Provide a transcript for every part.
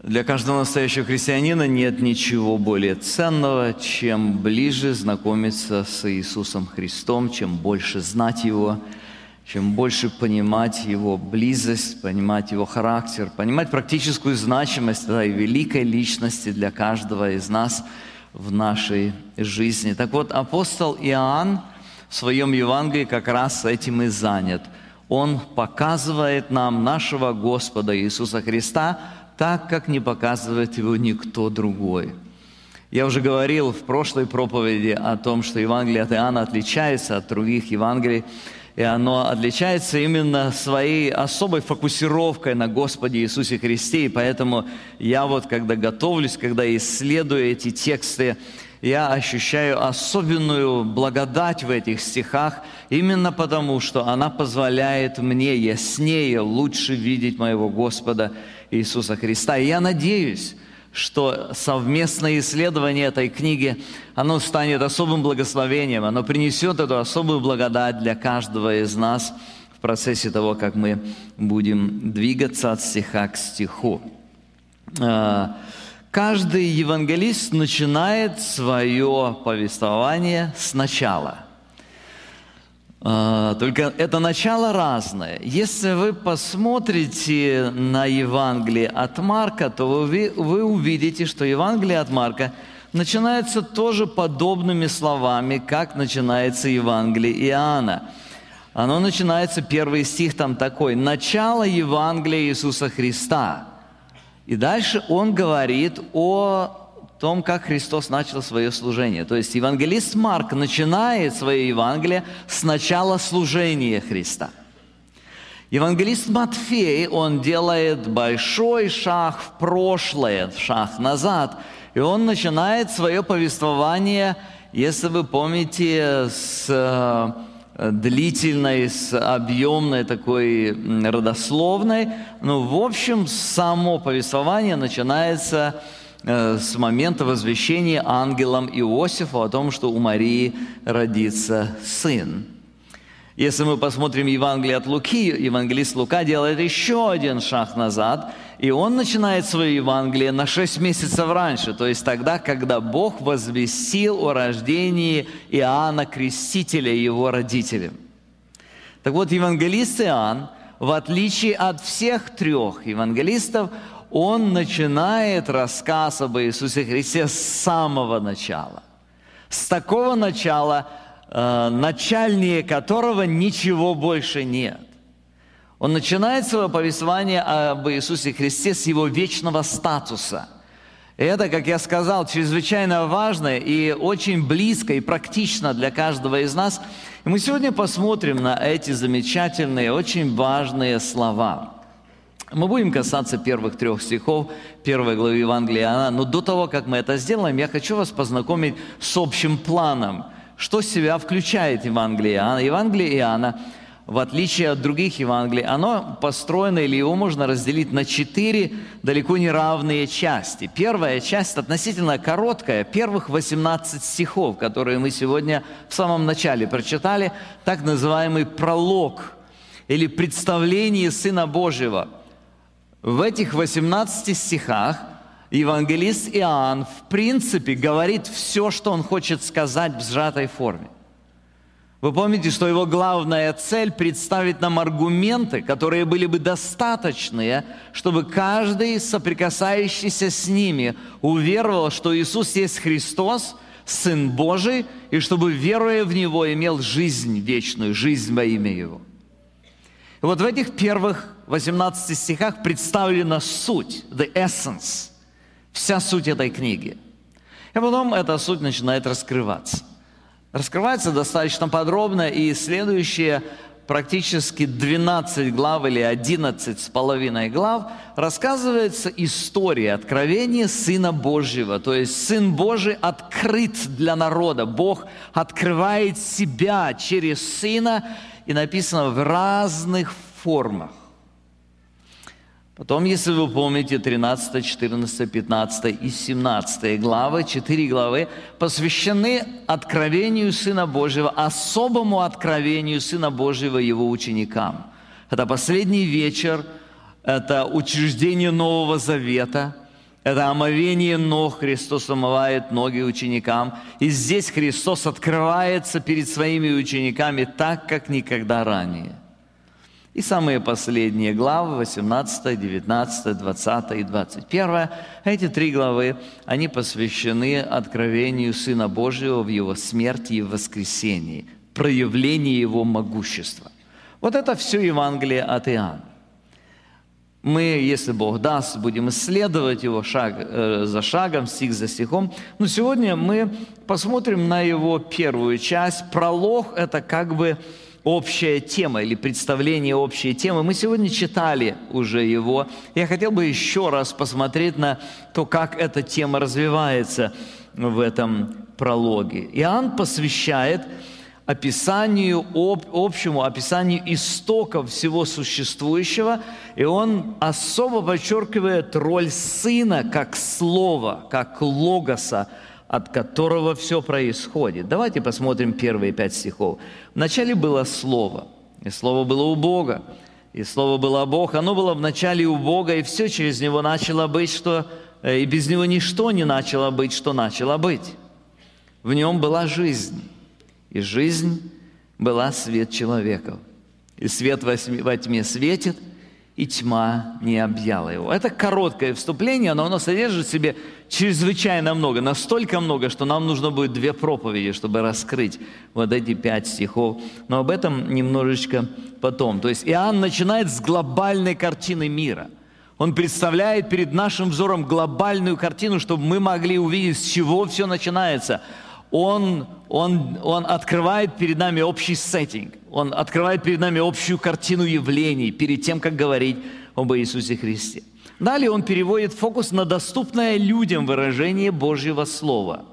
Для каждого настоящего христианина нет ничего более ценного, чем ближе знакомиться с Иисусом Христом, чем больше знать Его, чем больше понимать Его близость, понимать Его характер, понимать практическую значимость этой великой личности для каждого из нас в нашей жизни. Так вот, апостол Иоанн в своем Евангелии как раз этим и занят. Он показывает нам нашего Господа Иисуса Христа так, как не показывает Его никто другой. Я уже говорил в прошлой проповеди о том, что Евангелие от Иоанна отличается от других Евангелий, и оно отличается именно своей особой фокусировкой на Господе Иисусе Христе, и поэтому я вот, когда готовлюсь, когда исследую эти тексты, я ощущаю особенную благодать в этих стихах, именно потому, что она позволяет мне яснее, лучше видеть моего Господа Иисуса Христа. И я надеюсь, что совместное исследование этой книги, оно станет особым благословением, оно принесет эту особую благодать для каждого из нас в процессе того, как мы будем двигаться от стиха к стиху. Каждый евангелист начинает свое повествование сначала. Только это начало разное. Если вы посмотрите на Евангелие от Марка, то вы увидите, что Евангелие от Марка начинается тоже подобными словами, как начинается Евангелие Иоанна. Оно начинается, первый стих там такой: «Начало Евангелия Иисуса Христа». И дальше он говорит о том, как Христос начал свое служение. То есть евангелист Марк начинает свое Евангелие с начала служения Христа. Евангелист Матфей, он делает большой шаг в прошлое, шаг назад, и он начинает свое повествование, если вы помните, с длительной, с объемной такой родословной. Ну, в общем, само повествование начинается с момента возвещения ангелом Иосифу о том, что у Марии родится сын. Если мы посмотрим Евангелие от Луки, евангелист Лука делает еще один шаг назад, и он начинает свое Евангелие на 6 месяцев раньше, то есть тогда, когда Бог возвестил о рождении Иоанна Крестителя его родителям. Так вот, евангелист Иоанн, в отличие от всех 3 евангелистов, он начинает рассказ об Иисусе Христе с самого начала. С такого начала, начальнее которого ничего больше нет. Он начинает свое повествование об Иисусе Христе с Его вечного статуса. И это, как я сказал, чрезвычайно важно и очень близко и практично для каждого из нас. И мы сегодня посмотрим на эти замечательные, очень важные слова. Мы будем касаться первых 3 стихов 1 главы Евангелия Иоанна, но до того, как мы это сделаем, я хочу вас познакомить с общим планом, что в себя включает Евангелие Иоанна. Евангелие Иоанна, в отличие от других Евангелий, оно построено, или его можно разделить на 4 далеко не равные части. Первая часть относительно короткая, первых 18 стихов, которые мы сегодня в самом начале прочитали, так называемый пролог или представление Сына Божьего. В этих 18 стихах евангелист Иоанн в принципе говорит все, что он хочет сказать в сжатой форме. Вы помните, что его главная цель – представить нам аргументы, которые были бы достаточные, чтобы каждый, соприкасающийся с ними, уверовал, что Иисус есть Христос, Сын Божий, и чтобы, веруя в Него, имел жизнь вечную, жизнь во имя Его. И вот в этих первых 18 стихах представлена суть, the essence, вся суть этой книги. И потом эта суть начинает раскрываться. Раскрывается достаточно подробно, и следующие практически 12 глав или 11 с половиной глав рассказывается история откровения Сына Божьего. То есть Сын Божий открыт для народа. Бог открывает себя через Сына, и написано в разных формах. Потом, если вы помните, 13, 14, 15 и 17 главы, 4 главы, посвящены откровению Сына Божьего, особому откровению Сына Божьего Его ученикам. Это последний вечер, это учреждение Нового Завета, Это омовение ног, Христос омывает ноги ученикам. И здесь Христос открывается перед своими учениками так, как никогда ранее. И самые последние главы, 18, 19, 20 и 21, эти 3 главы, они посвящены откровению Сына Божьего в Его смерти и воскресении, проявлению Его могущества. Вот это все Евангелие от Иоанна. Мы, если Бог даст, будем исследовать его шаг за шагом, стих за стихом. Но сегодня мы посмотрим на его первую часть. Пролог – это как бы общая тема или представление общей темы. Мы сегодня читали уже его. Я хотел бы еще раз посмотреть на то, как эта тема развивается в этом прологе. Иоанн посвящает общему описанию истоков всего существующего, и он особо подчеркивает роль Сына как Слова, как Логоса, от которого все происходит. Давайте посмотрим первые 5 стихов. «Вначале было Слово, и Слово было у Бога, и Слово было Бог. Оно было вначале у Бога, и все через Него начало быть, и без Него ничто не начало быть, что начало быть. В Нем была жизнь, и жизнь была свет человеков. И свет во тьме светит, и тьма не объяла его». Это короткое вступление, но оно содержит в себе чрезвычайно много, настолько много, что нам нужно будет 2 проповеди, чтобы раскрыть вот эти 5 стихов. Но об этом немножечко потом. То есть Иоанн начинает с глобальной картины мира. Он представляет перед нашим взором глобальную картину, чтобы мы могли увидеть, с чего все начинается. Он открывает перед нами общий сеттинг, Он открывает перед нами общую картину явлений перед тем, как говорить об Иисусе Христе. Далее он переводит фокус на доступное людям выражение Божьего Слова.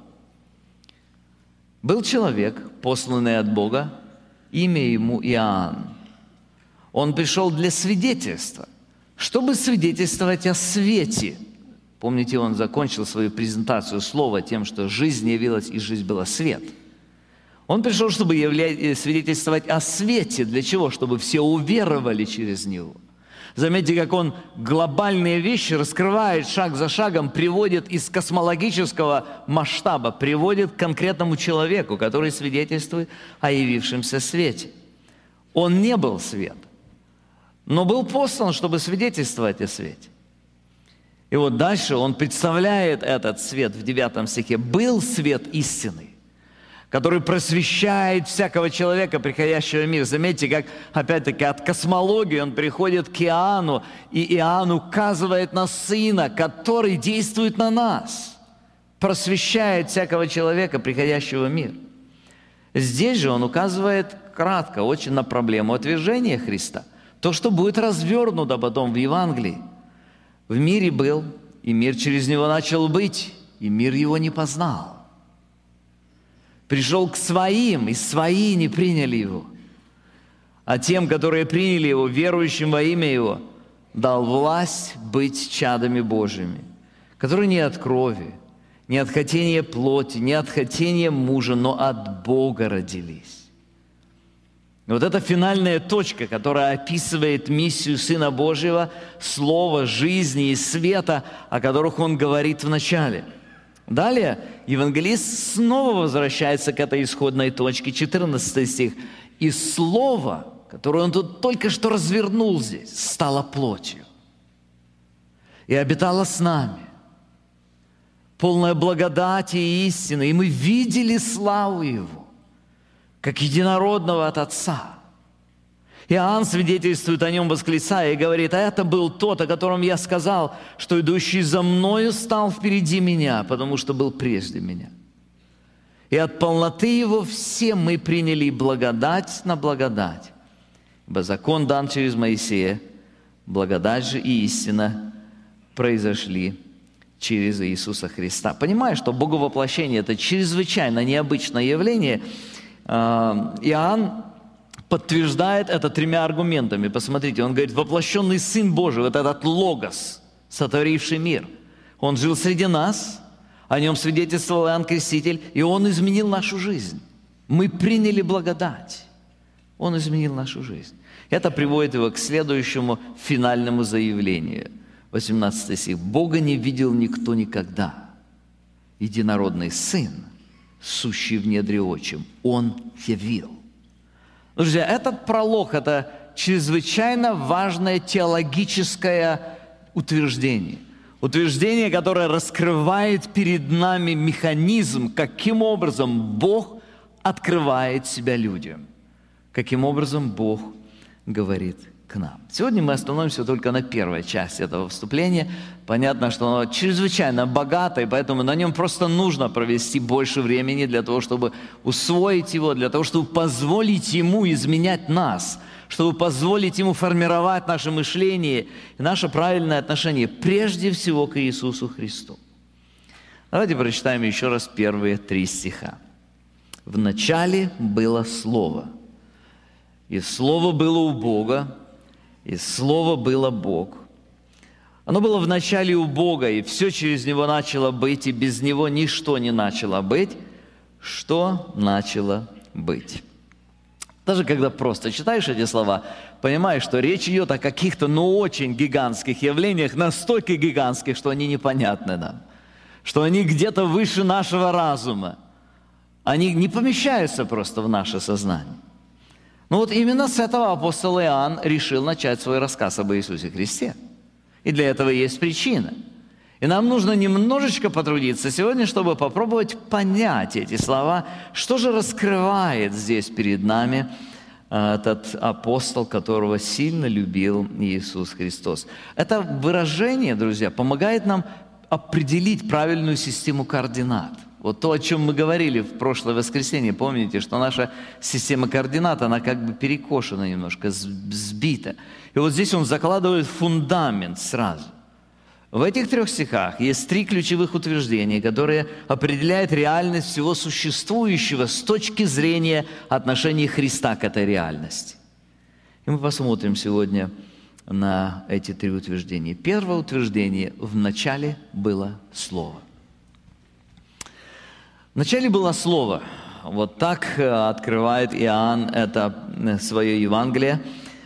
Был человек, посланный от Бога, имя ему Иоанн. Он пришел для свидетельства, чтобы свидетельствовать о свете. Помните, он закончил свою презентацию слова тем, что жизнь явилась, и жизнь была свет. Он пришел, чтобы свидетельствовать о свете. Для чего? Чтобы все уверовали через него. Заметьте, как он глобальные вещи раскрывает шаг за шагом, приводит из космологического масштаба, приводит к конкретному человеку, который свидетельствует о явившемся свете. Он не был свет, но был послан, чтобы свидетельствовать о свете. И вот дальше он представляет этот свет в 9 стихе. «Был свет истины, который просвещает всякого человека, приходящего в мир». Заметьте, как, опять-таки, от космологии он приходит к Иоанну, и Иоанн указывает на Сына, который действует на нас, просвещает всякого человека, приходящего в мир. Здесь же он указывает кратко очень на проблему отвержения Христа. То, что будет развернуто потом в Евангелии. В мире был, и мир через него начал быть, и мир его не познал. Пришел к своим, и свои не приняли его. А тем, которые приняли его, верующим во имя его, дал власть быть чадами Божьими, которые не от крови, не от хотения плоти, не от хотения мужа, но от Бога родились. И вот это финальная точка, которая описывает миссию Сына Божьего, Слова, жизни и света, о которых он говорит в начале. Далее евангелист снова возвращается к этой исходной точке, 14 стих. «И Слово, которое он тут только что развернул здесь, стало плотью и обитало с нами, полное благодати и истины, и мы видели славу Его, как единородного от Отца». Иоанн свидетельствует о нем, восклицая, и говорит: «А это был тот, о котором я сказал, что идущий за мною стал впереди меня, потому что был прежде меня. И от полноты его все мы приняли благодать на благодать. Ибо закон дан через Моисея, благодать же и истина произошли через Иисуса Христа». Понимая, что боговоплощение – это чрезвычайно необычное явление, Иоанн подтверждает это 3 аргументами. Посмотрите, он говорит: воплощенный Сын Божий, вот этот Логос, сотворивший мир, он жил среди нас, о нем свидетельствовал Иоанн Креститель, и он изменил нашу жизнь. Мы приняли благодать. Он изменил нашу жизнь. Это приводит его к следующему финальному заявлению. 18 стих. «Бога не видел никто никогда. Единородный Сын, сущий в недре отчим, Он явил». Друзья, этот пролог – это чрезвычайно важное теологическое утверждение. Утверждение, которое раскрывает перед нами механизм, каким образом Бог открывает себя людям, каким образом Бог говорит к нам. Сегодня мы остановимся только на первой части этого вступления. Понятно, что оно чрезвычайно богато, и поэтому на нем просто нужно провести больше времени для того, чтобы усвоить его, для того, чтобы позволить ему изменять нас, чтобы позволить ему формировать наше мышление и наше правильное отношение прежде всего к Иисусу Христу. Давайте прочитаем еще раз первые 3 стиха. «В начале было Слово, и Слово было у Бога, и Слово было Бог. Оно было в начале у Бога, и все через Него начало быть, и без Него ничто не начало быть, что начало быть». Даже когда просто читаешь эти слова, понимаешь, что речь идет о каких-то, очень гигантских явлениях, настолько гигантских, что они непонятны нам, что они где-то выше нашего разума. Они не помещаются просто в наше сознание. Но вот именно с этого апостол Иоанн решил начать свой рассказ об Иисусе Христе. И для этого есть причина. И нам нужно немножечко потрудиться сегодня, чтобы попробовать понять эти слова, что же раскрывает здесь перед нами этот апостол, которого сильно любил Иисус Христос. Это выражение, друзья, помогает нам определить правильную систему координат. Вот то, о чем мы говорили в прошлое воскресенье, помните, что наша система координат, она как бы перекошена немножко, сбита. И вот здесь он закладывает фундамент сразу. В этих 3 стихах есть 3 ключевых утверждения, которые определяют реальность всего существующего с точки зрения отношения Христа к этой реальности. И мы посмотрим сегодня на эти 3 утверждения. Первое утверждение – в начале было Слово. В начале было Слово. Вот так открывает Иоанн это свое Евангелие.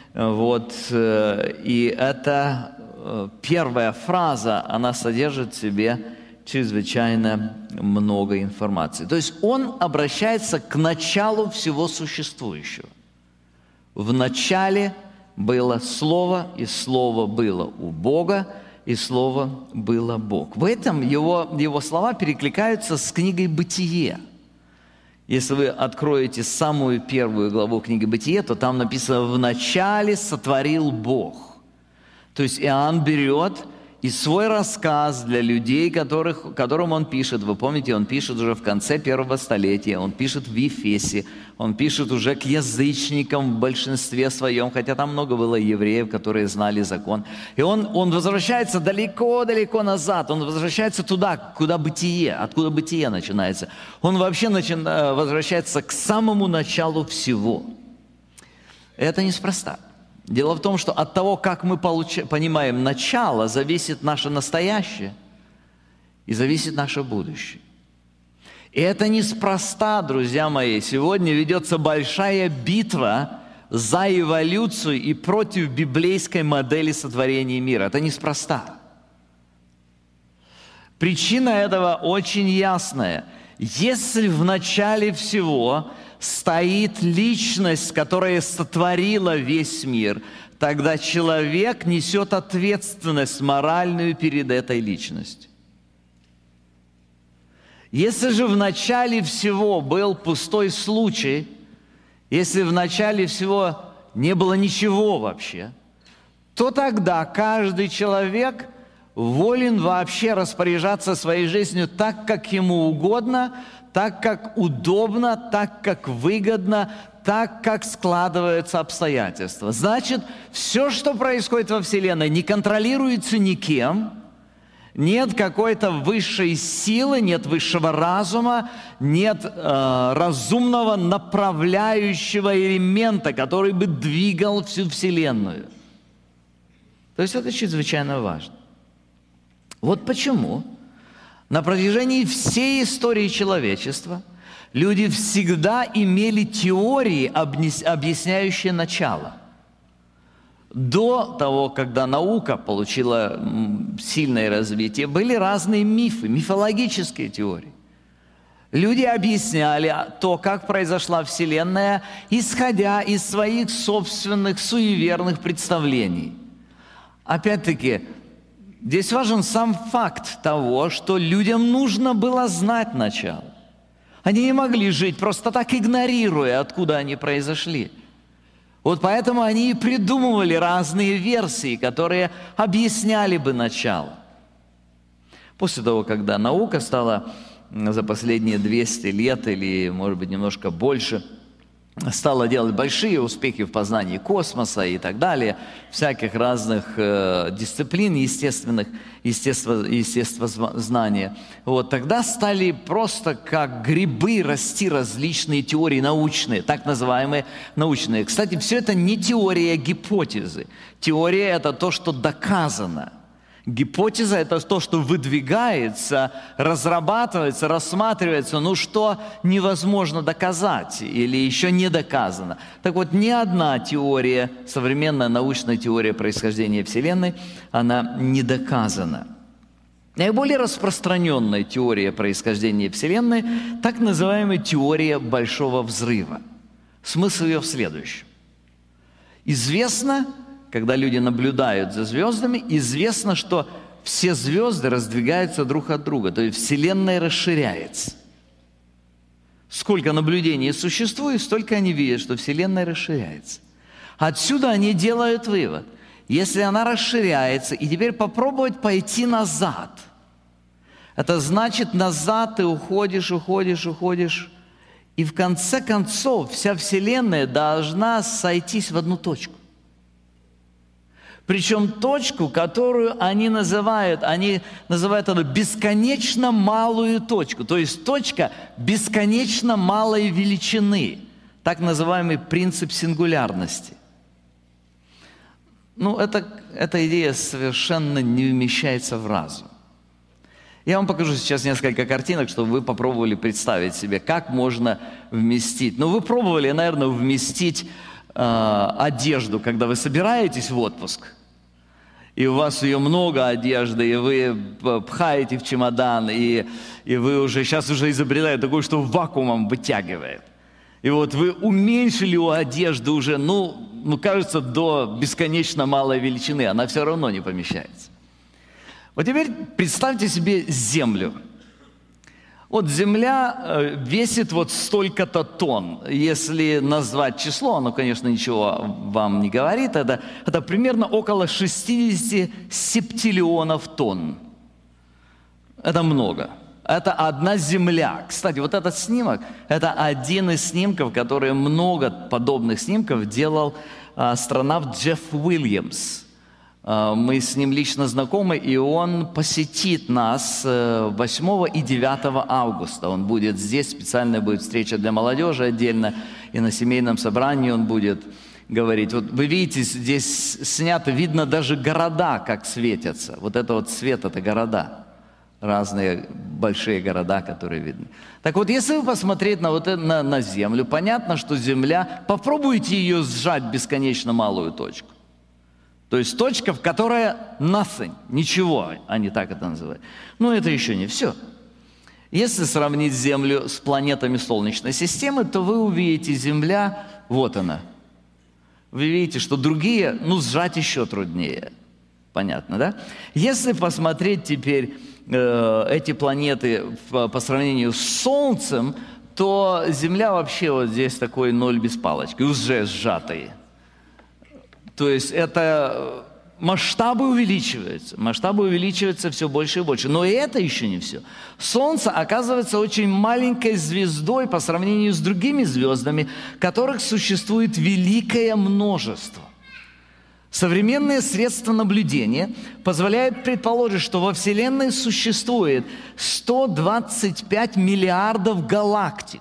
И это первая фраза, она содержит в себе чрезвычайно много информации. То есть он обращается к началу всего существующего. В начале было Слово, и Слово было у Бога, и Слово было Бог. В этом его слова перекликаются с книгой «Бытие». Если вы откроете самую первую главу книги «Бытие», то там написано «В начале сотворил Бог». То есть Иоанн берет и свой рассказ для людей, которым он пишет. Вы помните, он пишет уже в конце 1-го столетия, он пишет в Ефесе, он пишет уже к язычникам в большинстве своем, хотя там много было евреев, которые знали закон. И он возвращается далеко-далеко назад, он возвращается туда, откуда бытие начинается. Он вообще возвращается к самому началу всего. Это неспроста. Дело в том, что от того, как мы понимаем начало, зависит наше настоящее и зависит наше будущее. И это неспроста, друзья мои. Сегодня ведется большая битва за эволюцию и против библейской модели сотворения мира. Это неспроста. Причина этого очень ясная. Если в начале всего стоит личность, которая сотворила весь мир, тогда человек несет ответственность моральную перед этой личностью. Если же в начале всего был пустой случай, если в начале всего не было ничего вообще, то тогда каждый человек волен вообще распоряжаться своей жизнью так, как ему угодно, так, как удобно, так, как выгодно, так, как складываются обстоятельства. Значит, все, что происходит во Вселенной, не контролируется никем, нет какой-то высшей силы, нет высшего разума, нет разумного направляющего элемента, который бы двигал всю Вселенную. То есть это чрезвычайно важно. Вот почему на протяжении всей истории человечества люди всегда имели теории, объясняющие начало. До того, когда наука получила сильное развитие, были разные мифы, мифологические теории. Люди объясняли то, как произошла Вселенная, исходя из своих собственных суеверных представлений. Опять-таки, здесь важен сам факт того, что людям нужно было знать начало. Они не могли жить просто так, игнорируя, откуда они произошли. Вот поэтому они и придумывали разные версии, которые объясняли бы начало. После того, когда наука стала за последние 200 лет или, может быть, немножко больше, стала делать большие успехи в познании космоса и так далее, всяких разных дисциплин естествознания. Вот, тогда стали просто как грибы расти различные теории научные, так называемые научные. Кстати, все это не теория гипотезы. Теория – это то, что доказано. Гипотеза – это то, что выдвигается, разрабатывается, рассматривается, ну что невозможно доказать или еще не доказано. Так вот, ни одна теория, современная научная теория происхождения Вселенной, она не доказана. Наиболее распространенная теория происхождения Вселенной – так называемая теория Большого Взрыва. Смысл ее в следующем. Известно, когда люди наблюдают за звездами, известно, что все звезды раздвигаются друг от друга, то есть Вселенная расширяется. Сколько наблюдений существует, столько они видят, что Вселенная расширяется. Отсюда они делают вывод. Если она расширяется, и теперь попробовать пойти назад, это значит, назад ты уходишь, и в конце концов вся Вселенная должна сойтись в одну точку. Причем точку, которую они называют это бесконечно малую точку, то есть точка бесконечно малой величины, так называемый принцип сингулярности. Ну, эта идея совершенно не вмещается в разум. Я вам покажу сейчас несколько картинок, чтобы вы попробовали представить себе, как можно вместить. Ну, вы пробовали, наверное, вместить одежду, когда вы собираетесь в отпуск, и у вас ее много одежды, и вы пхаете в чемодан, и вы сейчас уже изобретаете такое, что вакуумом вытягивает. И вот вы уменьшили у одежды уже, кажется, до бесконечно малой величины, она все равно не помещается. Вот теперь представьте себе Землю. Вот Земля весит вот столько-то тонн. Если назвать число, оно, конечно, ничего вам не говорит. Это примерно около 60 септиллионов тонн. Это много. Это одна Земля. Кстати, вот этот снимок, это один из снимков, которые много подобных снимков делал астронавт Джефф Уильямс. Мы с ним лично знакомы, и он посетит нас 8 и 9 августа. Он будет здесь, специальная будет встреча для молодежи отдельно, и на семейном собрании он будет говорить. Вот вы видите, здесь снято, видно даже города, как светятся. Вот это вот свет, это города. Разные большие города, которые видны. Так вот, если вы посмотреть на Землю, понятно, что Земля, попробуйте ее сжать в бесконечно малую точку. То есть точка, в которой nothing, ничего, они так это называют. Но это еще не все. Если сравнить Землю с планетами Солнечной системы, то вы увидите, Земля, вот она. Вы видите, что другие, сжать еще труднее. Понятно, да? Если посмотреть теперь эти планеты по сравнению с Солнцем, то Земля вообще вот здесь такой ноль без палочки, уже сжатый. То есть это масштабы увеличиваются все больше и больше. Но и это еще не все. Солнце оказывается очень маленькой звездой по сравнению с другими звездами, которых существует великое множество. Современные средства наблюдения позволяют предположить, что во Вселенной существует 125 миллиардов галактик.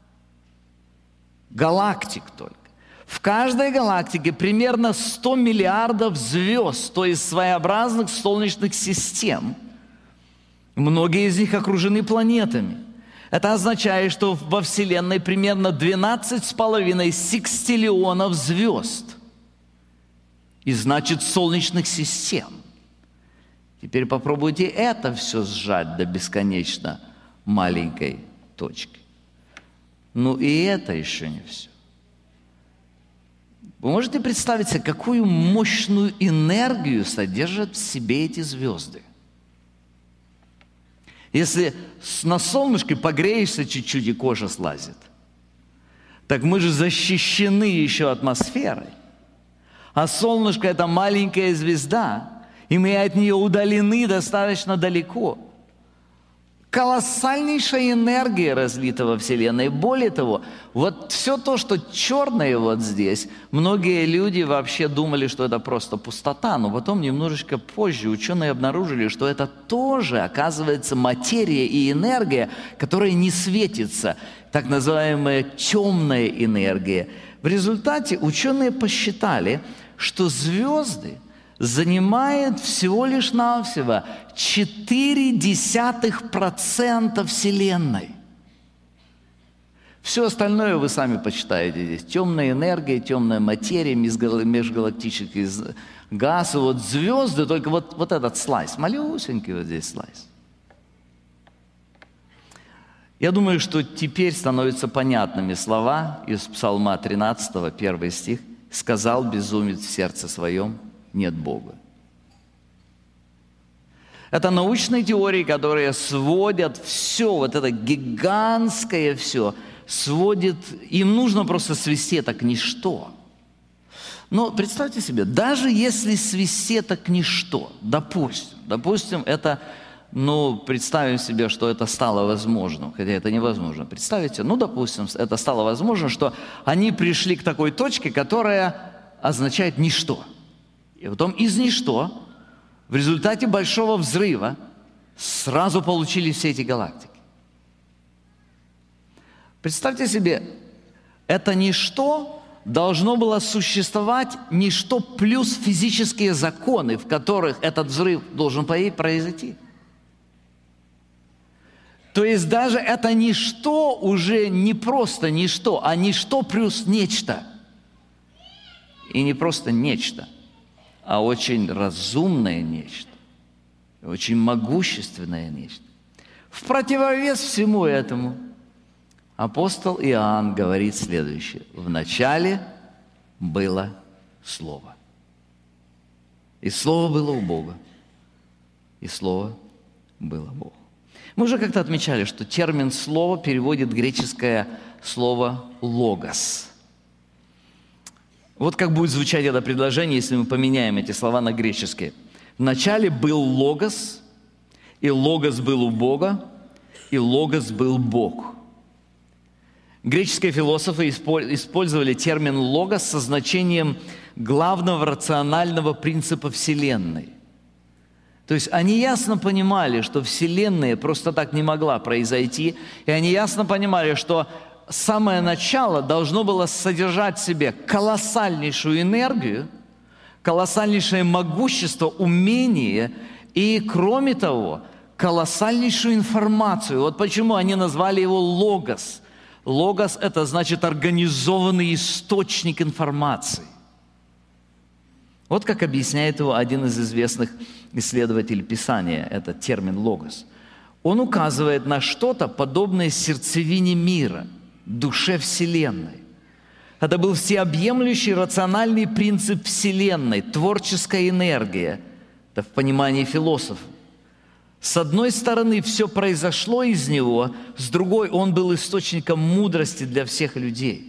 Галактик только. В каждой галактике примерно 100 миллиардов звезд, то есть своеобразных солнечных систем. Многие из них окружены планетами. Это означает, что во Вселенной примерно 12,5 секстиллионов звезд. и значит солнечных систем. Теперь попробуйте это все сжать до бесконечно маленькой точки. Ну и это еще не все. Вы можете представить себе, какую мощную энергию содержат в себе эти звезды? Если на солнышке погреешься чуть-чуть и кожа слазит, так мы же защищены еще атмосферой. А солнышко – это маленькая звезда, и мы от нее удалены достаточно далеко. Колоссальнейшая энергия разлита во Вселенной. Более того, вот все то, что черное вот здесь, многие люди вообще думали, что это просто пустота, но потом немножечко позже ученые обнаружили, что это тоже, оказывается, материя и энергия, которая не светится, так называемая темная энергия. В результате ученые посчитали, что звезды занимает всего лишь навсего 0,4% Вселенной. Все остальное вы сами почитаете здесь. Темная энергия, темная материя, межгалактический газ. И вот звезды, только вот этот слайс, малюсенький вот здесь слайс. Я думаю, что теперь становятся понятными слова из Псалма 13, 1 стих. «Сказал безумец в сердце своем, нет Бога». Это научные теории, которые сводят все, вот это гигантское все, сводит, им нужно просто свести это к ничто. Но представьте себе, даже если свести это к ничто, допустим, это, представим себе, что это стало возможным, хотя это невозможно. Представите, допустим, это стало возможно, что они пришли к такой точке, которая означает ничто. И потом из ничто, в результате большого взрыва, сразу получили все эти галактики. Представьте себе, это ничто должно было существовать, ничто плюс физические законы, в которых этот взрыв должен произойти. То есть даже это ничто уже не просто ничто, а ничто плюс нечто. И не просто нечто, а очень разумное нечто, очень могущественное нечто. В противовес всему этому апостол Иоанн говорит следующее. В начале было Слово. И Слово было у Бога. И Слово было Богу. Мы уже как-то отмечали, что термин «слово» переводит греческое слово «логос». Вот как будет звучать это предложение, если мы поменяем эти слова на греческие. Вначале был Логос, и Логос был у Бога, и Логос был Бог. Греческие философы использовали термин «логос» со значением главного рационального принципа Вселенной. То есть они ясно понимали, что Вселенная просто так не могла произойти, и они ясно понимали, что самое начало должно было содержать в себе колоссальнейшую энергию, колоссальнейшее могущество, умение и, кроме того, колоссальнейшую информацию. Вот почему они назвали его «логос». Логос – это значит организованный источник информации. Вот как объясняет его один из известных исследователей Писания, этот термин «логос». Он указывает на что-то подобное сердцевине мира, душе Вселенной. Это был всеобъемлющий рациональный принцип Вселенной, творческая энергия. Это в понимании философов. С одной стороны, все произошло из него, с другой, он был источником мудрости для всех людей.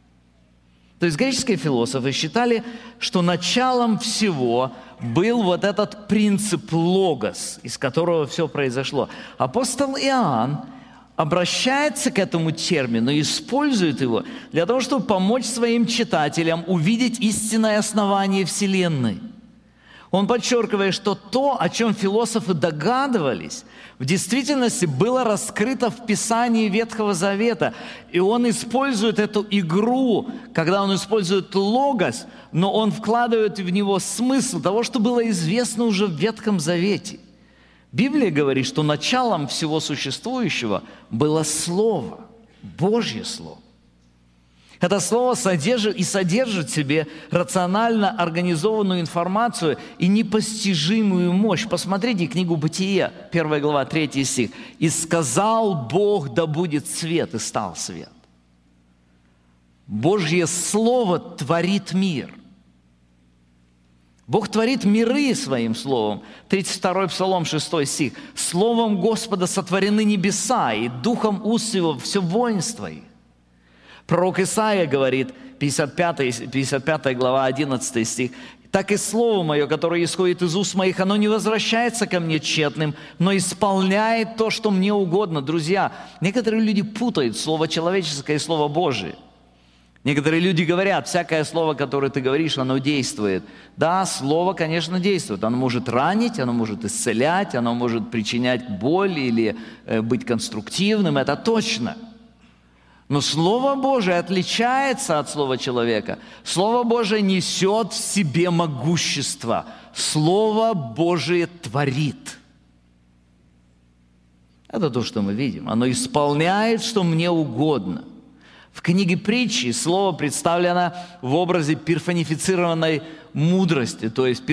То есть греческие философы считали, что началом всего был вот этот принцип логос, из которого все произошло. Апостол Иоанн обращается к этому термину, использует его для того, чтобы помочь своим читателям увидеть истинное основание Вселенной. Он подчеркивает, что то, о чем философы догадывались, в действительности было раскрыто в Писании Ветхого Завета. И он использует эту игру, когда он использует логос, но он вкладывает в него смысл того, что было известно уже в Ветхом Завете. Библия говорит, что началом всего существующего было Слово, Божье Слово. Это слово содержит в себе рационально организованную информацию и непостижимую мощь. Посмотрите книгу Бытия, 1 глава, 3 стих. «И сказал Бог, да будет свет, и стал свет». Божье Слово творит мир. Бог творит миры Своим Словом. 32-й Псалом, 6 стих. «Словом Господа сотворены небеса, и духом уст Его все воинство их». Пророк Исаия говорит, 55 глава, 11 стих, «Так и слово мое, которое исходит из уст моих, оно не возвращается ко мне тщетным, но исполняет то, что мне угодно». Друзья, некоторые люди путают слово человеческое и слово Божие. Некоторые люди говорят, всякое слово, которое ты говоришь, оно действует. Да, слово, конечно, действует. Оно может ранить, оно может исцелять, оно может причинять боль или быть конструктивным, это точно. Но Слово Божие отличается от слова человека. Слово Божие несет в себе могущество. Слово Божие творит. Это то, что мы видим. Оно исполняет, что мне угодно. В книге Притчи слово представлено в образе персонифицированной мудрости, то есть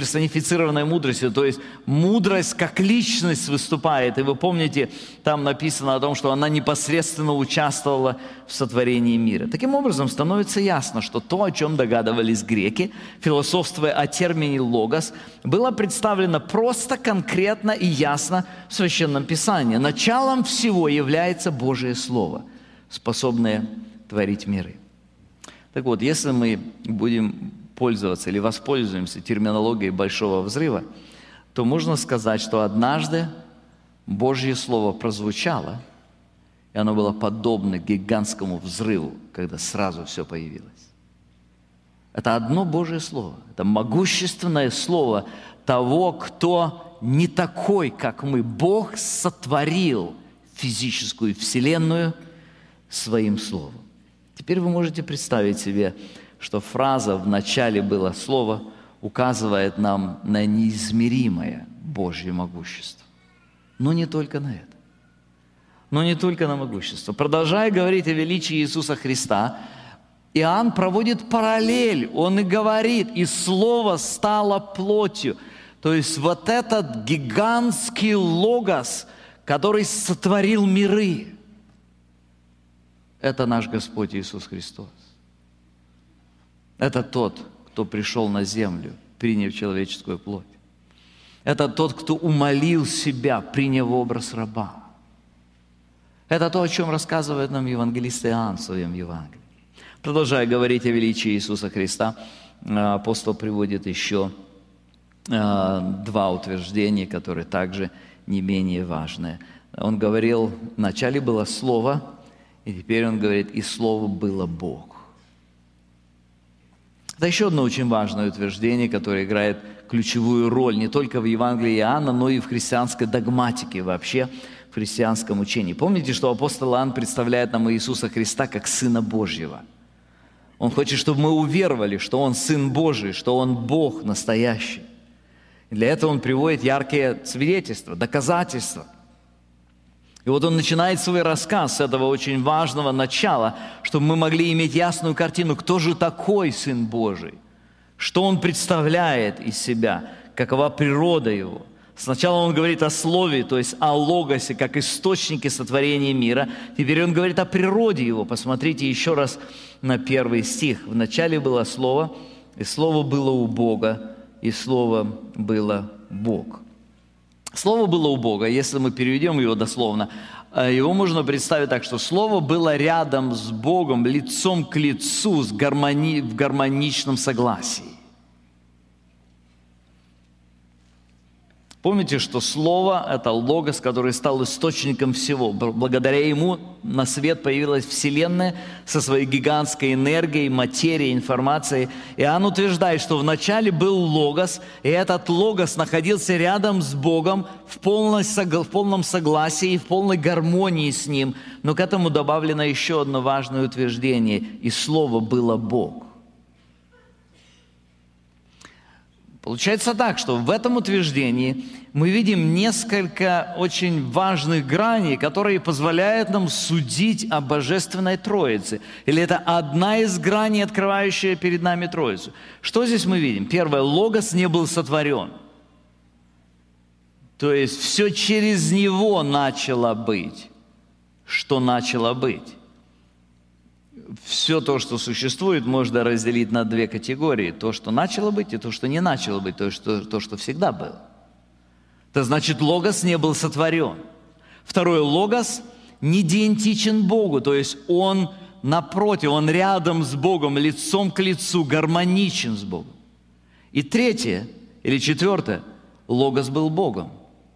мудрость как личность выступает. И вы помните, там написано о том, что она непосредственно участвовала в сотворении мира. Таким образом, становится ясно, что то, о чем догадывались греки, философствуя о термине «логос», было представлено просто, конкретно и ясно в Священном Писании. Началом всего является Божие Слово, способное творить миры. Так вот, если мы будем пользоваться или воспользуемся терминологией Большого Взрыва, то можно сказать, что однажды Божье Слово прозвучало, и оно было подобно гигантскому взрыву, когда сразу все появилось. Это одно Божье Слово. Это могущественное Слово того, кто не такой, как мы. Бог сотворил физическую вселенную Своим Словом. Теперь вы можете представить себе, что фраза «в начале было Слово» указывает нам на неизмеримое Божье могущество. Но не только на это. Но не только на могущество. Продолжая говорить о величии Иисуса Христа, Иоанн проводит параллель. Он и говорит, и Слово стало плотью. То есть вот этот гигантский логос, который сотворил миры, это наш Господь Иисус Христос. Это тот, кто пришел на землю, приняв человеческую плоть. Это тот, кто умолил себя, приняв образ раба. Это то, о чем рассказывает нам евангелист Иоанн в своем Евангелии. Продолжая говорить о величии Иисуса Христа, апостол приводит еще два утверждения, которые также не менее важные. Он говорил, вначале было Слово, и теперь он говорит, и Слово было Бог. Это еще одно очень важное утверждение, которое играет ключевую роль не только в Евангелии Иоанна, но и в христианской догматике вообще, в христианском учении. Помните, что апостол Иоанн представляет нам Иисуса Христа как Сына Божьего. Он хочет, чтобы мы уверовали, что Он Сын Божий, что Он Бог настоящий. И для этого Он приводит яркие свидетельства, доказательства. И вот он начинает свой рассказ с этого очень важного начала, чтобы мы могли иметь ясную картину, кто же такой Сын Божий, что Он представляет из себя, какова природа Его. Сначала он говорит о Слове, то есть о Логосе, как источнике сотворения мира. Теперь он говорит о природе Его. Посмотрите еще раз на 1 стих. «Вначале было Слово, и Слово было у Бога, и Слово было Бог». Слово было у Бога, если мы переведем его дословно, его можно представить так, что Слово было рядом с Богом, лицом к лицу, в гармоничном согласии. Помните, что Слово – это Логос, который стал источником всего. Благодаря Ему на свет появилась Вселенная со своей гигантской энергией, материей, информацией. Иоанн утверждает, что вначале был Логос, и этот Логос находился рядом с Богом в полном согласии и в полной гармонии с Ним. Но к этому добавлено еще одно важное утверждение – и Слово было Бог. Получается так, что в этом утверждении мы видим несколько очень важных граней, которые позволяют нам судить о Божественной Троице. Или это одна из граней, открывающая перед нами Троицу. Что здесь мы видим? Первое, Логос не был сотворен. То есть все через Него начало быть, что начало быть. Все то, что существует, можно разделить на две категории. То, что начало быть, и то, что не начало быть, то, что всегда было. Это значит, Логос не был сотворен. Второе, Логос не идентичен Богу, то есть Он напротив, Он рядом с Богом, лицом к лицу, гармоничен с Богом. И третье, или четвертое, Логос был Богом.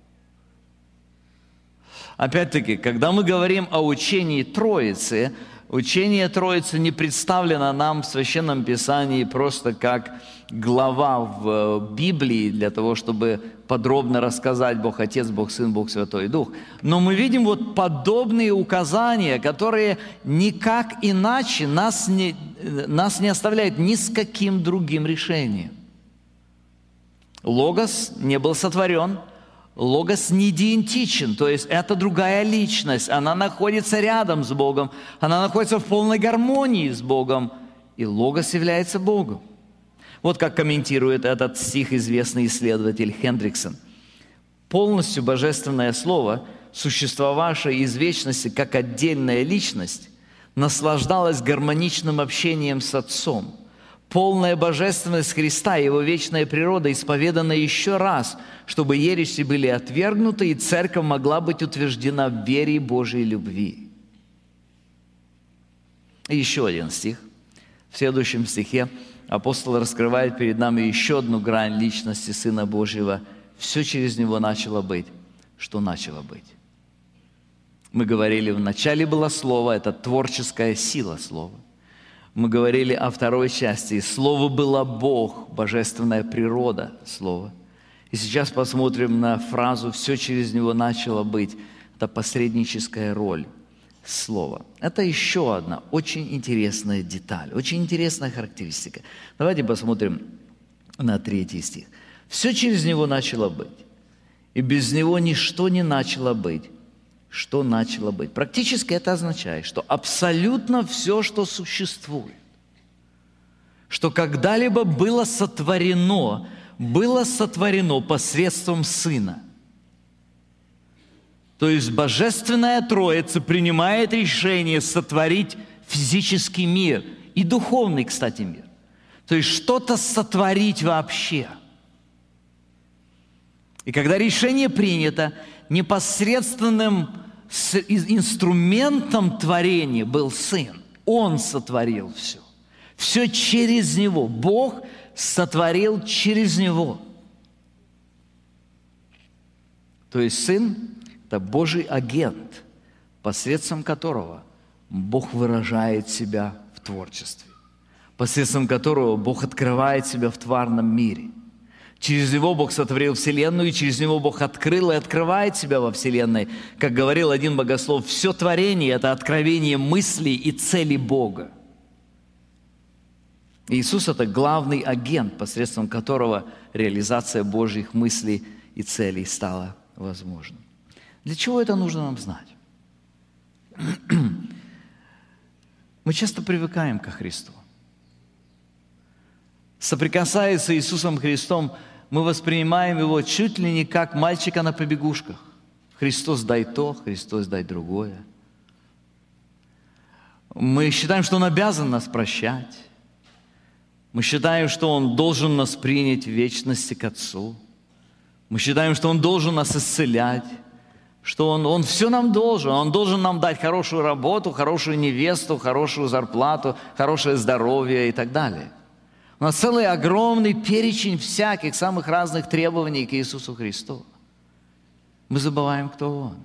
Опять-таки, когда мы говорим о учении Троицы, учение Троицы не представлено нам в Священном Писании просто как глава в Библии для того, чтобы подробно рассказать Бог Отец, Бог Сын, Бог Святой Дух. Но мы видим вот подобные указания, которые никак иначе нас не оставляют ни с каким другим решением. Логос не был сотворен. Логос не идентичен, то есть это другая личность, она находится рядом с Богом, она находится в полной гармонии с Богом, и Логос является Богом. Вот как комментирует этот стих известный исследователь Хендриксон. Полностью Божественное Слово, существовавшее из вечности как отдельная личность, наслаждалось гармоничным общением с Отцом. Полная божественность Христа и Его вечная природа исповедана еще раз, чтобы ереси были отвергнуты, и Церковь могла быть утверждена в вере и Божьей любви. И еще один стих. В следующем стихе апостол раскрывает перед нами еще одну грань личности Сына Божьего. Все через Него начало быть, что начало быть. Мы говорили, в начале было Слово, это творческая сила Слова. Мы говорили о второй части. Слово было Бог, божественная природа Слова. И сейчас посмотрим на фразу «все через Него начало быть». Это посредническая роль Слова. Это еще одна очень интересная деталь, очень интересная характеристика. Давайте посмотрим на 3 стих. «Все через Него начало быть, и без Него ничто не начало быть, что начало быть». Практически это означает, что абсолютно все, что существует, что когда-либо было сотворено посредством Сына. То есть Божественная Троица принимает решение сотворить физический мир и духовный, кстати, мир. То есть что-то сотворить вообще. И когда решение принято, непосредственным инструментом творения был Сын. Он сотворил все. Все через Него. Бог сотворил через Него. То есть Сын – это Божий агент, посредством которого Бог выражает себя в творчестве, посредством которого Бог открывает себя в тварном мире. Через Него Бог сотворил Вселенную, и через Него Бог открыл и открывает себя во Вселенной. Как говорил один богослов, все творение – это откровение мыслей и целей Бога. Иисус – это главный агент, посредством которого реализация Божьих мыслей и целей стала возможной. Для чего это нужно нам знать? Мы часто привыкаем ко Христу. Соприкасаясь с Иисусом Христом, мы воспринимаем Его чуть ли не как мальчика на побегушках. Христос дай то, Христос дай другое. Мы считаем, что Он обязан нас прощать. Мы считаем, что Он должен нас принять в вечности к Отцу. Мы считаем, что Он должен нас исцелять, что Он все нам должен. Он должен нам дать хорошую работу, хорошую невесту, хорошую зарплату, хорошее здоровье и так далее. У нас целый огромный перечень всяких самых разных требований к Иисусу Христу. Мы забываем, кто Он.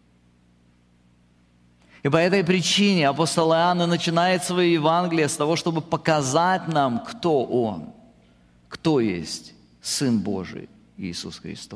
И по этой причине апостол Иоанн начинает свое Евангелие с того, чтобы показать нам, кто Он, кто есть Сын Божий Иисус Христос.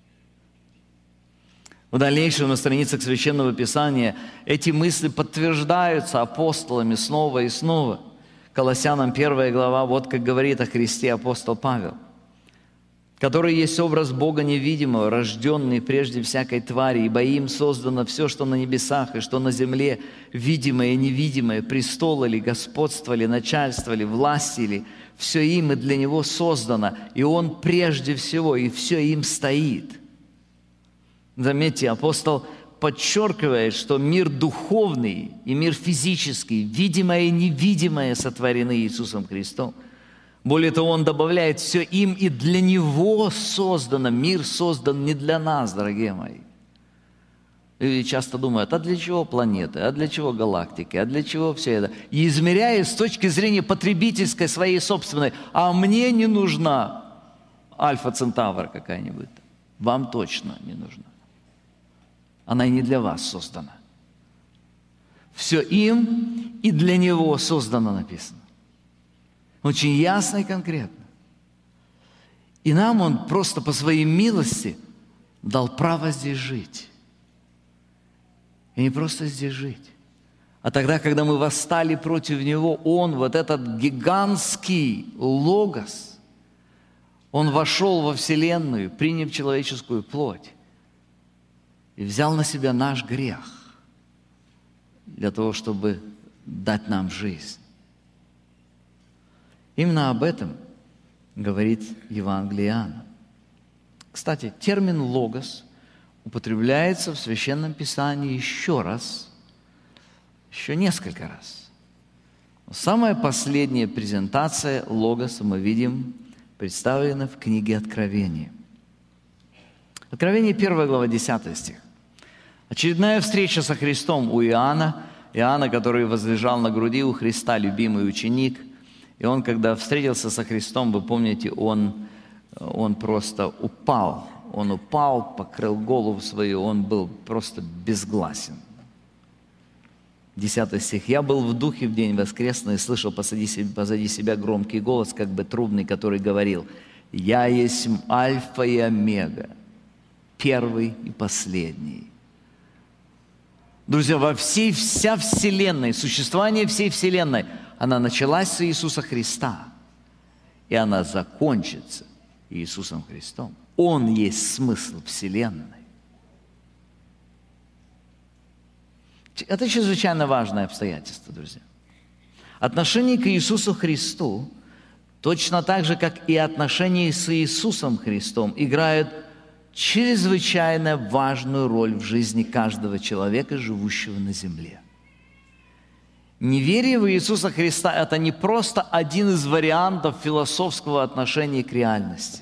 В дальнейшем на страницах Священного Писания эти мысли подтверждаются апостолами снова и снова. Колоссянам 1 глава, вот как говорит о Христе апостол Павел. который есть образ Бога невидимого, рожденный прежде всякой твари, ибо им создано все, что на небесах и что на земле, видимое и невидимое, престолы ли, господство ли, начальство ли, власти ли, все им и для Него создано, и Он прежде всего, и все им стоит». Заметьте, апостол подчеркивает, что мир духовный и мир физический, видимое и невидимое сотворены Иисусом Христом. Более того, он добавляет, все им и для Него создано. Мир создан не для нас, дорогие мои. Люди часто думают, а для чего планеты, а для чего галактики, а для чего все это? И измеряя с точки зрения потребительской, своей собственной, а мне не нужна Альфа Центавра какая-нибудь. Вам точно не нужна. Она и не для вас создана. Все им и для Него создано, написано. Очень ясно и конкретно. И нам Он просто по Своей милости дал право здесь жить. И не просто здесь жить. А тогда, когда мы восстали против Него, Он, вот этот гигантский логос, Он вошел во Вселенную, приняв человеческую плоть и взял на себя наш грех для того, чтобы дать нам жизнь. Именно об этом говорит Евангелие Иоанна. Кстати, термин «логос» употребляется в Священном Писании еще раз, еще несколько раз. Но самая последняя презентация логоса мы видим представлена в книге Откровения. Откровение 1 глава, 10 стих. Очередная встреча со Христом у Иоанна, который возлежал на груди у Христа, любимый ученик. И он, когда встретился со Христом, вы помните, он просто упал. Он упал, покрыл голову свою, он был просто безгласен. 10 стих. «Я был в духе в день воскресный и слышал позади себя громкий голос, как бы трубный, который говорил: „Я есть Альфа и Омега, первый и последний“». Друзья, вся Вселенная, существование всей Вселенной, она началась с Иисуса Христа, и она закончится Иисусом Христом. Он есть смысл Вселенной. Это чрезвычайно важное обстоятельство, друзья. Отношение к Иисусу Христу, точно так же, как и отношения с Иисусом Христом, играют чрезвычайно важную роль в жизни каждого человека, живущего на земле. Неверие в Иисуса Христа – это не просто один из вариантов философского отношения к реальности.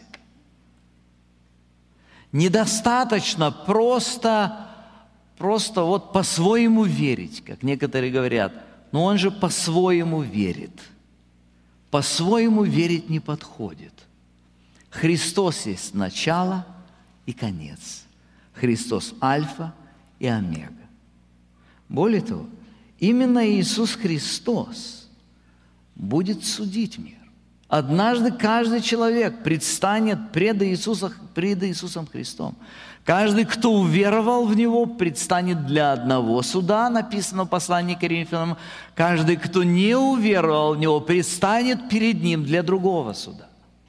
Недостаточно просто вот по-своему верить, как некоторые говорят. Но он же по-своему верит. По-своему верить не подходит. Христос есть начало и конец. Христос альфа и омега. Более того, именно Иисус Христос будет судить мир. Однажды каждый человек предстанет пред Иисусом Христом. Каждый, кто уверовал в Него, предстанет для одного суда, написано в послании к Коринфянам. Каждый, кто не уверовал в Него, предстанет перед Ним для другого суда.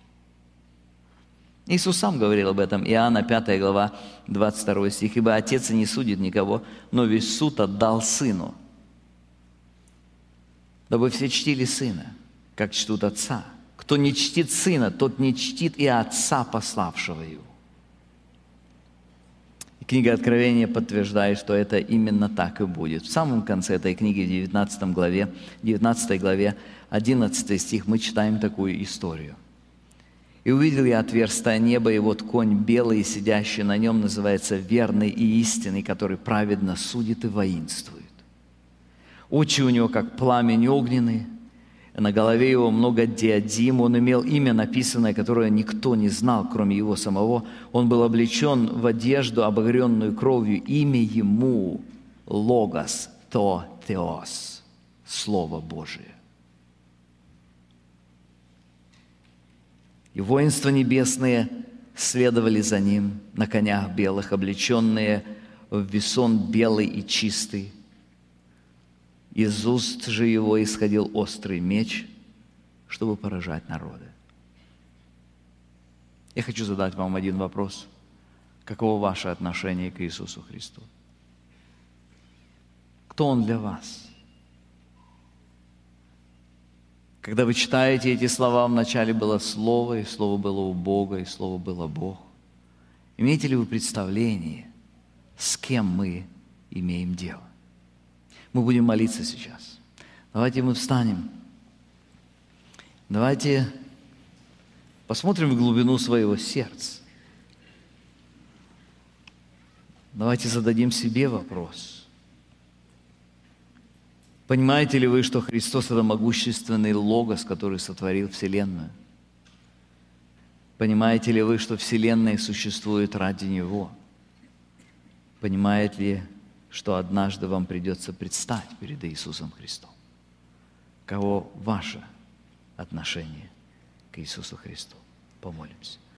Иисус сам говорил об этом. Иоанна 5 глава, 22 стих. «Ибо Отец и не судит никого, но весь суд отдал Сыну, дабы все чтили Сына, как чтут Отца. Кто не чтит Сына, тот не чтит и Отца, пославшего Его». И книга Откровения подтверждает, что это именно так и будет. В самом конце этой книги, в 19 главе, 11 стих, мы читаем такую историю. «И увидел я отверстие неба, и вот конь белый, и сидящий на нем называется верный и истинный, который праведно судит и воинствует. Очи у него, как пламень огненный, на голове его много диадим, он имел имя написанное, которое никто не знал, кроме его самого. Он был облечен в одежду, обогренную кровью. Имя ему Логос, Теос, Слово Божие. И воинства небесные следовали за ним на конях белых, облеченные в весон белый и чистый. Из уст же его исходил острый меч, чтобы поражать народы. Я хочу задать вам один вопрос. Каково ваше отношение к Иисусу Христу? Кто Он для вас? Когда вы читаете эти слова, вначале было Слово, и Слово было у Бога, и Слово было Бог. Имеете ли вы представление, с кем мы имеем дело? Мы будем молиться сейчас. Давайте мы встанем. Давайте посмотрим в глубину своего сердца. Давайте зададим себе вопрос. Понимаете ли вы, что Христос – это могущественный Логос, который сотворил Вселенную? Понимаете ли вы, что Вселенная существует ради Него? Понимаете ли, что однажды вам придется предстать перед Иисусом Христом? Каково ваше отношение к Иисусу Христу? Помолимся.